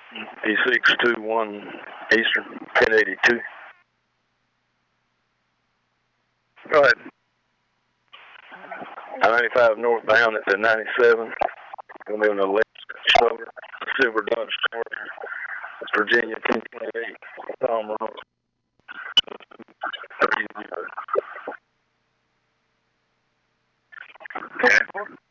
E621 Eastern, 1082. Go ahead. I-95 northbound, it's at 97. Gonna be on the left shoulder, Silver Dodge Charger. It's Virginia 1028. Tom Ross. 30.